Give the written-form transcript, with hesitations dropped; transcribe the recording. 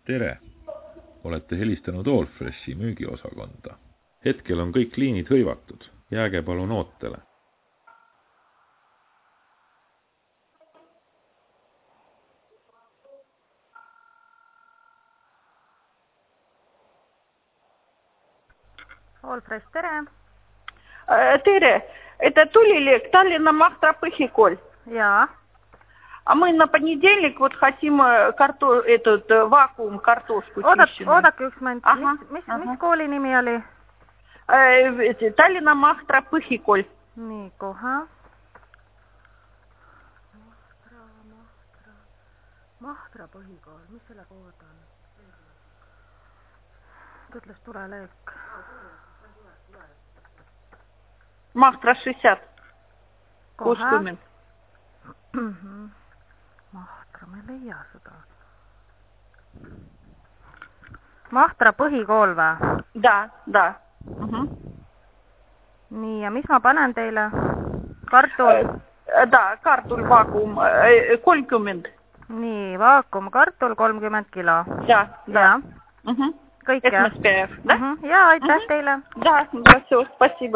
Tere! Olete helistanud Allfreshi müügiosakonda. Hetkel on kõik liinid hõivatud. Jääge palun ootele. Allfresh, tere! Tere! Это Тулилек, Таллина Махтра Пыхиколь. Jaa. А мы на понедельник вот хотим этот вакуум картошку чищенную. Oodake üks moment. Mis kooli nimi oli? Tallinna Mahtra Põhikool. Nii, kohe. Mahtra Põhikool. Mis selle kood on? Ütles tuleleek. Mahtra 60. 60. Mahtra, me ei leia seda. Mahtra Põhikool või? Da. Nii, ja mis ma panen teile? Kartul? Da, kartul vaakum 30. Nii, vaakum kartul 30 kilo. Да. Kõik jah? Esmaspäev, да? Jaa, aitäh teile. Да, все, спасибо.